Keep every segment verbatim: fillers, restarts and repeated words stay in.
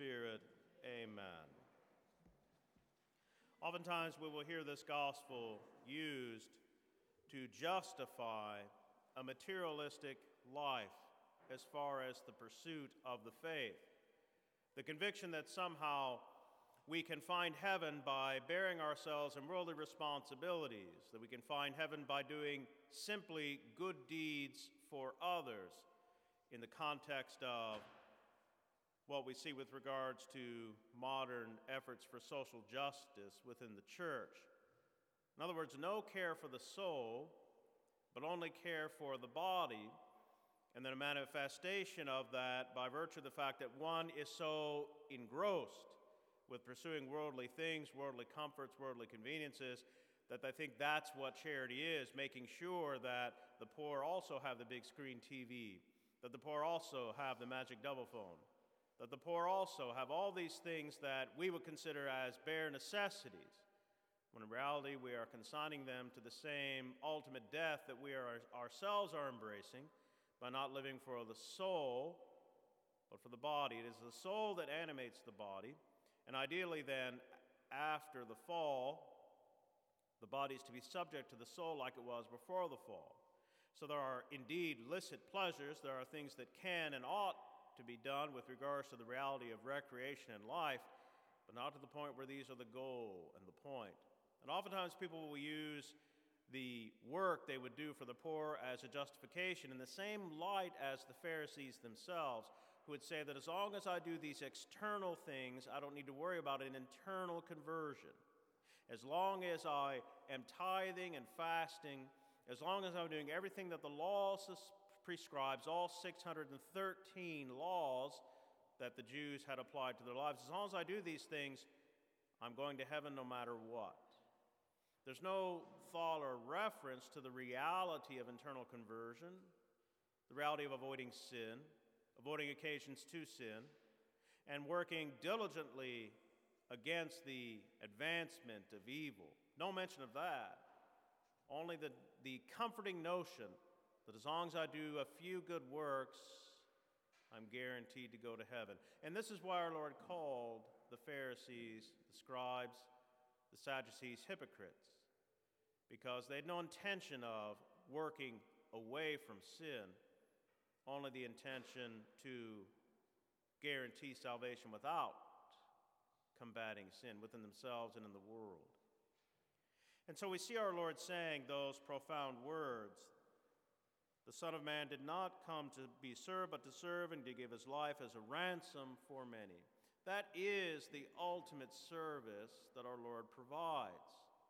Spirit. Amen. Oftentimes we will hear this gospel used to justify a materialistic life as far as the pursuit of the faith. The conviction that somehow we can find heaven by bearing ourselves in worldly responsibilities, that we can find heaven by doing simply good deeds for others in the context of what we see with regards to modern efforts for social justice within the church. In other words, no care for the soul, but only care for the body, and then a manifestation of that by virtue of the fact that one is so engrossed with pursuing worldly things, worldly comforts, worldly conveniences, that they think that's what charity is, making sure that the poor also have the big screen T V, that the poor also have the magic double phone, that the poor also have all these things that we would consider as bare necessities, when in reality we are consigning them to the same ultimate death that we are ourselves are embracing by not living for the soul, but for the body. It is the soul that animates the body, and ideally then, after the fall, the body is to be subject to the soul like it was before the fall. So there are indeed licit pleasures, there are things that can and ought to be done with regards to the reality of recreation and life, but not to the point where these are the goal and the point. And oftentimes people will use the work they would do for the poor as a justification in the same light as the Pharisees themselves, who would say that as long as I do these external things, I don't need to worry about an internal conversion. As long as I am tithing and fasting, as long as I'm doing everything that the law prescribes, all six hundred thirteen laws that the Jews had applied to their lives, as long as I do these things, I'm going to heaven no matter what. There's no thought or reference to the reality of internal conversion, the reality of avoiding sin, avoiding occasions to sin, and working diligently against the advancement of evil. No mention of that. Only the, the comforting notion that as long as I do a few good works, I'm guaranteed to go to heaven. And this is why our Lord called the Pharisees, the scribes, the Sadducees hypocrites, because they had no intention of working away from sin, only the intention to guarantee salvation without combating sin within themselves and in the world. And so we see our Lord saying those profound words, "The Son of Man did not come to be served, but to serve and to give his life as a ransom for many." That is the ultimate service that our Lord provides,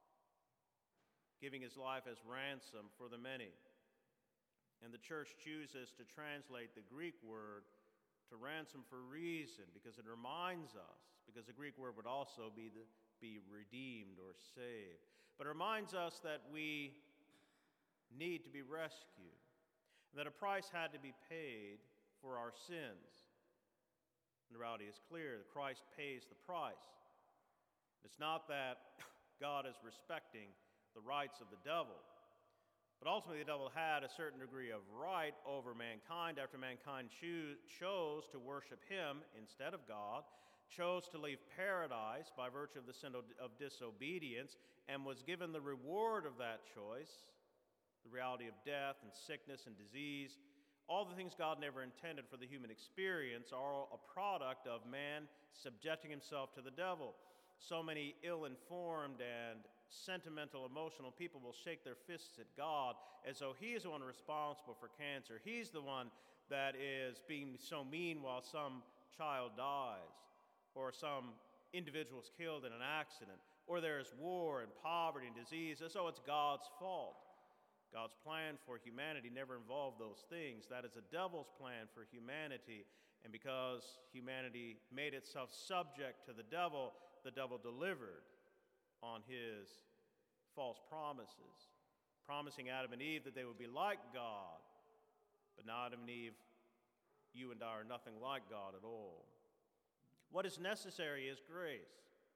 giving his life as ransom for the many. And the church chooses to translate the Greek word to ransom for a reason, because it reminds us, because the Greek word would also be the, be redeemed or saved, but it reminds us that we need to be rescued, and that a price had to be paid for our sins. And the reality is clear, that Christ pays the price. It's not that God is respecting the rights of the devil, but ultimately the devil had a certain degree of right over mankind after mankind choo- chose to worship him instead of God, chose to leave paradise by virtue of the sin of, of disobedience, and was given the reward of that choice, the reality of death and sickness and disease. All the things God never intended for the human experience are a product of man subjecting himself to the devil. So many ill-informed and sentimental, emotional people will shake their fists at God as though he is the one responsible for cancer. He's the one that is being so mean while some child dies, or some individual is killed in an accident, or there is war and poverty and disease, as though it's God's fault. God's plan for humanity never involved those things. That is the devil's plan for humanity. And because humanity made itself subject to the devil, the devil delivered on his false promises, promising Adam and Eve that they would be like God. But now Adam and Eve, you and I are nothing like God at all. What is necessary is grace.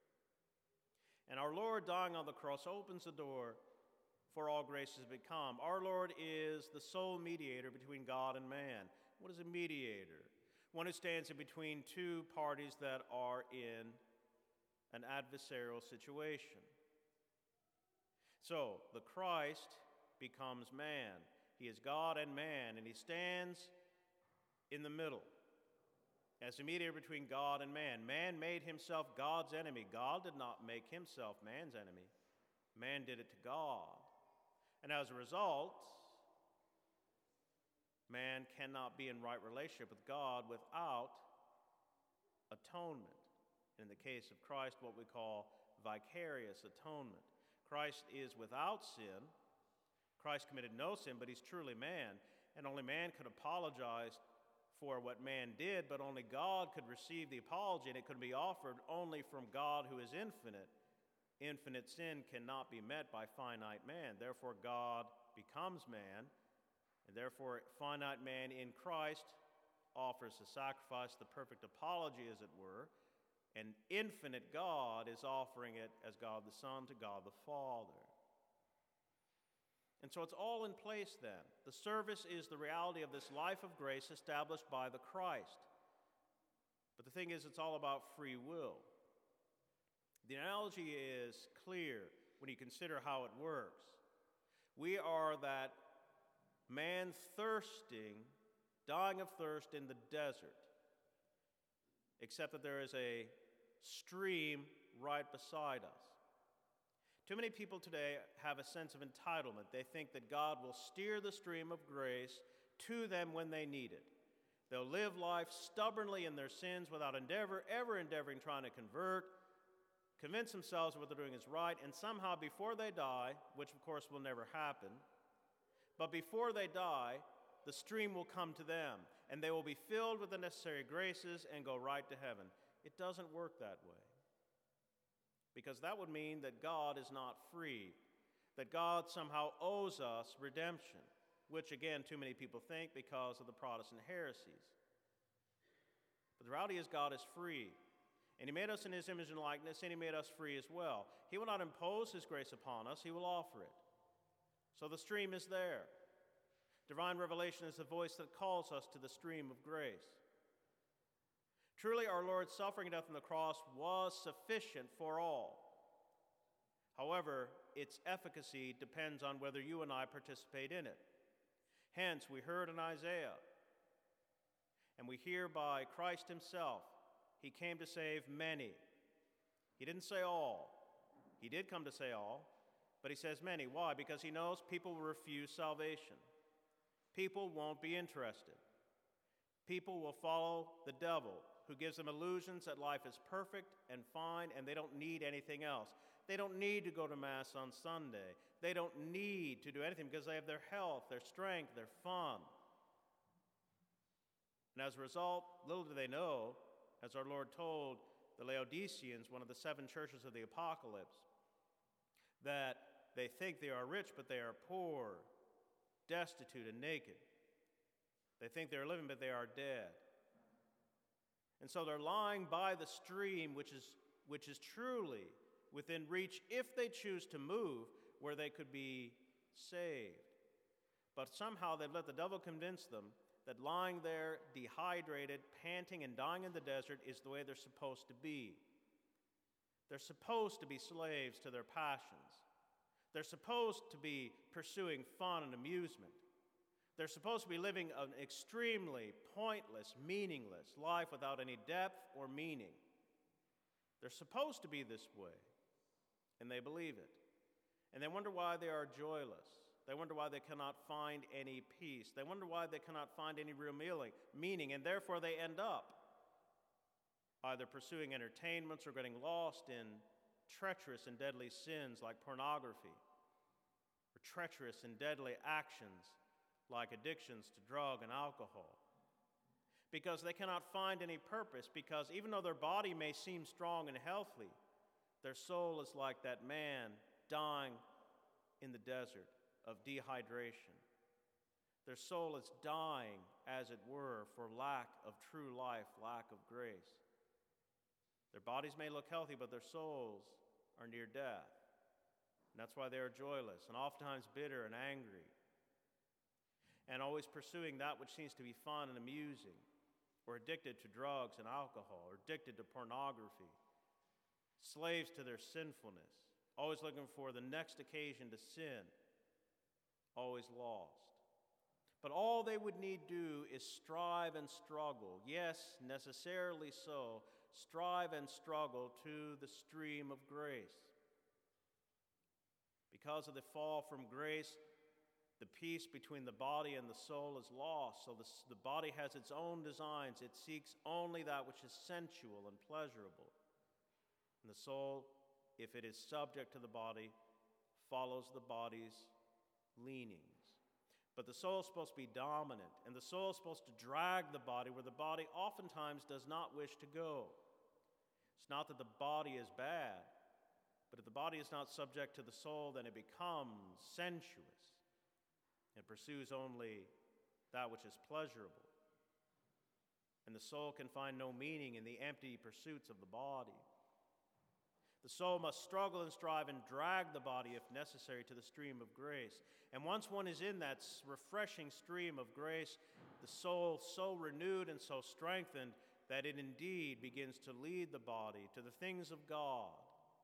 And our Lord dying on the cross opens the door for all grace has become. Our Lord is the sole mediator between God and man. What is a mediator? one who stands in between two parties that are in an adversarial situation. So, the Christ becomes man. He is God and man, and he stands in the middle as a mediator between God and man. Man made himself God's enemy. God did not make himself man's enemy. Man did it to God. And as a result, man cannot be in right relationship with God without atonement. In the case of Christ, what we call vicarious atonement. Christ is without sin. Christ committed no sin, but he's truly man. And only man could apologize for what man did, but only God could receive the apology, and it could be offered only from God who is infinite. Infinite sin cannot be met by finite man. Therefore, God becomes man, and therefore, finite man in Christ offers the sacrifice, the perfect apology, as it were, and infinite God is offering it as God the Son to God the Father. And so it's all in place then. The service is the reality of this life of grace established by the Christ. But the thing is, it's all about free will. The analogy is clear when you consider how it works. We are that man thirsting, dying of thirst in the desert, except that there is a stream right beside us. Too many people today have a sense of entitlement. They think that God will steer the stream of grace to them when they need it. They'll live life stubbornly in their sins without endeavor, ever endeavoring trying to convert, convince themselves what they're doing is right, and somehow before they die, which of course will never happen, but before they die, the stream will come to them, and they will be filled with the necessary graces and go right to heaven. It doesn't work that way. Because that would mean that God is not free, that God somehow owes us redemption, which again, too many people think because of the Protestant heresies. But the reality is God is free, and he made us in his image and likeness, and he made us free as well. He will not impose his grace upon us, he will offer it. So the stream is there. Divine revelation is the voice that calls us to the stream of grace. Truly, our Lord's suffering, death on the cross was sufficient for all. However, its efficacy depends on whether you and I participate in it. Hence, we heard in Isaiah, and we hear by Christ himself, he came to save many. He didn't say all. He did come to say all, but he says many. Why? Because he knows people will refuse salvation. People won't be interested. People will follow the devil, who gives them illusions that life is perfect and fine and they don't need anything else. They don't need to go to Mass on Sunday. They don't need to do anything because they have their health, their strength, their fun. And as a result, little do they know, as our Lord told the Laodiceans, one of the seven churches of the Apocalypse, that they think they are rich, but they are poor, destitute, and naked. They think they are living, but they are dead. And so they're lying by the stream, which is, which is truly within reach if they choose to move, where they could be saved. But somehow they've let the devil convince them that lying there, dehydrated, panting, and dying in the desert is the way they're supposed to be. They're supposed to be slaves to their passions. They're supposed to be pursuing fun and amusement. They're supposed to be living an extremely pointless, meaningless life without any depth or meaning. They're supposed to be this way, and they believe it. And they wonder why they are joyless. They wonder why they cannot find any peace. They wonder why they cannot find any real meaning, and therefore they end up either pursuing entertainments or getting lost in treacherous and deadly sins like pornography, or treacherous and deadly actions like addictions to drug and alcohol. Because they cannot find any purpose, because even though their body may seem strong and healthy, their soul is like that man dying in the desert of dehydration. Their soul is dying, as it were, for lack of true life, lack of grace. Their bodies may look healthy, but their souls are near death. And that's why they are joyless and oftentimes bitter and angry, and always pursuing that which seems to be fun and amusing. or addicted to drugs and alcohol, or addicted to pornography, slaves to their sinfulness, always looking for the next occasion to sin, always lost. But all they would need do is strive and struggle, yes, necessarily so, strive and struggle to the stream of grace. Because of the fall from grace, the peace between the body and the soul is lost. So the, the body has its own designs. It seeks only that which is sensual and pleasurable. And the soul, if it is subject to the body, follows the body's leanings. But the soul is supposed to be dominant, and the soul is supposed to drag the body where the body oftentimes does not wish to go. It's not that the body is bad, but if the body is not subject to the soul, then it becomes sensuous and pursues only that which is pleasurable. And the soul can find no meaning in the empty pursuits of the body. The soul must struggle and strive and drag the body, if necessary, to the stream of grace. And once one is in that refreshing stream of grace, the soul so renewed and so strengthened that it indeed begins to lead the body to the things of God.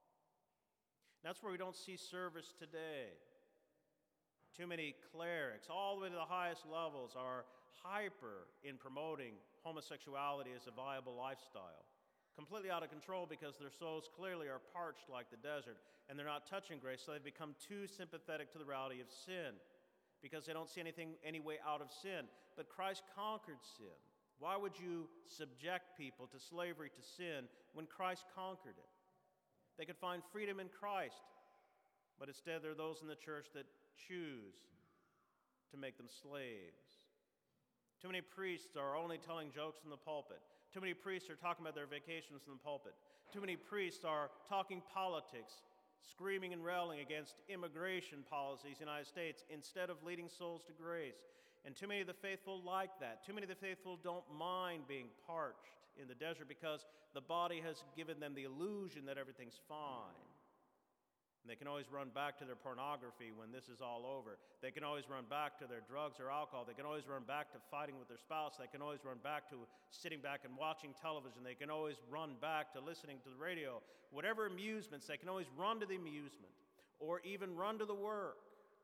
That's where we don't see service today. Too many clerics, all the way to the highest levels, are hyper in promoting homosexuality as a viable lifestyle. Completely out of control because their souls clearly are parched like the desert, and they're not touching grace, so they've become too sympathetic to the reality of sin because they don't see anything, any way out of sin. But Christ conquered sin. Why would you subject people to slavery to sin when Christ conquered it? They could find freedom in Christ, but instead there are those in the church that choose to make them slaves. Too many priests are only telling jokes in the pulpit. Too many priests are talking about their vacations in the pulpit. Too many priests are talking politics, screaming and railing against immigration policies in the United States instead of leading souls to grace. And too many of the faithful like that. Too many of the faithful don't mind being parched in the desert because the body has given them the illusion that everything's fine. And they can always run back to their pornography when this is all over. They can always run back to their drugs or alcohol. They can always run back to fighting with their spouse. They can always run back to sitting back and watching television. They can always run back to listening to the radio. Whatever amusements, they can always run to the amusement or even run to the work.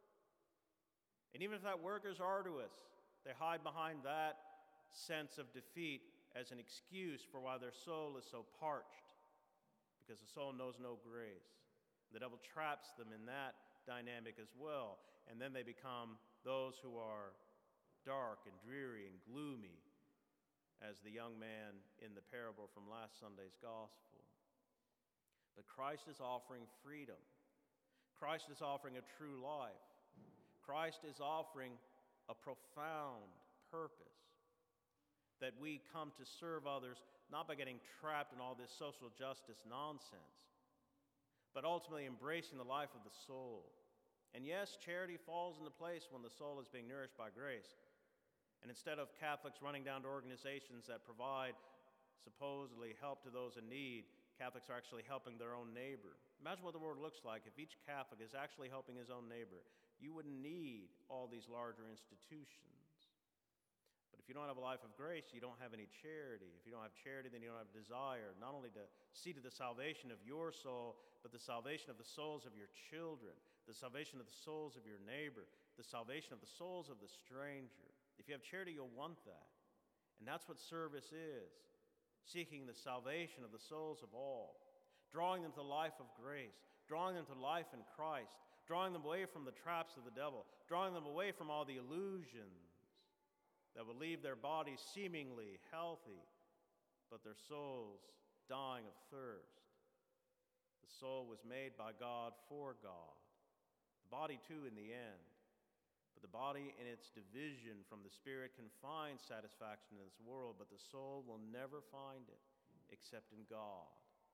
And even if that work is arduous, they hide behind that sense of defeat as an excuse for why their soul is so parched, because the soul knows no grace. The devil traps them in that dynamic as well, and then they become those who are dark and dreary and gloomy, as the young man in the parable from last Sunday's gospel. But Christ is offering freedom. Christ is offering a true life. Christ is offering a profound purpose, that we come to serve others not by getting trapped in all this social justice nonsense, but ultimately embracing the life of the soul. And yes, charity falls into place when the soul is being nourished by grace. And instead of Catholics running down to organizations that provide supposedly help to those in need, Catholics are actually helping their own neighbor. Imagine what the world looks like if each Catholic is actually helping his own neighbor. You wouldn't need all these larger institutions. But if you don't have a life of grace, you don't have any charity. If you don't have charity, then you don't have desire, not only to see to the salvation of your soul, but the salvation of the souls of your children, the salvation of the souls of your neighbor, the salvation of the souls of the stranger. If you have charity, you'll want that. And that's what service is, seeking the salvation of the souls of all, drawing them to the life of grace, drawing them to life in Christ, drawing them away from the traps of the devil, drawing them away from all the illusions that will leave their bodies seemingly healthy, but their souls dying of thirst. The soul was made by God for God. The body, too, in the end. But the body in its division from the spirit can find satisfaction in this world, but the soul will never find it except in God.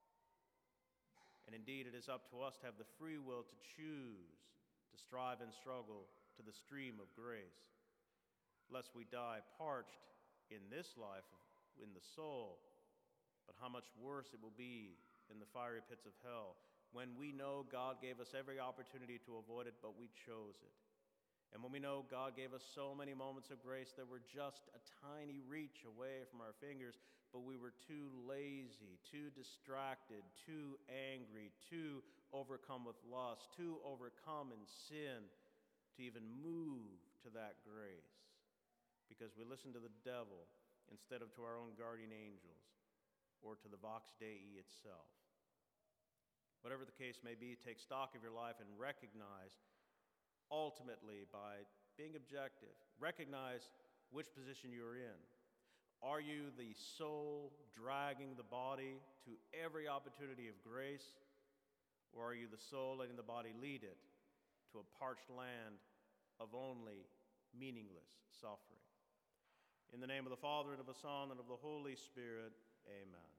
And indeed, it is up to us to have the free will to choose to strive and struggle to the stream of grace, lest we die parched in this life, in the soul, but how much worse it will be in the fiery pits of hell when we know God gave us every opportunity to avoid it, but we chose it. And when we know God gave us so many moments of grace that were just a tiny reach away from our fingers, but we were too lazy, too distracted, too angry, too overcome with lust, too overcome in sin to even move to that grace, because we listened to the devil instead of to our own guardian angels or to the Vox Dei itself. Whatever the case may be, take stock of your life and recognize, ultimately, by being objective, recognize which position you're in. Are you the soul dragging the body to every opportunity of grace, or are you the soul letting the body lead it to a parched land of only meaningless suffering? In the name of the Father, and of the Son, and of the Holy Spirit, amen.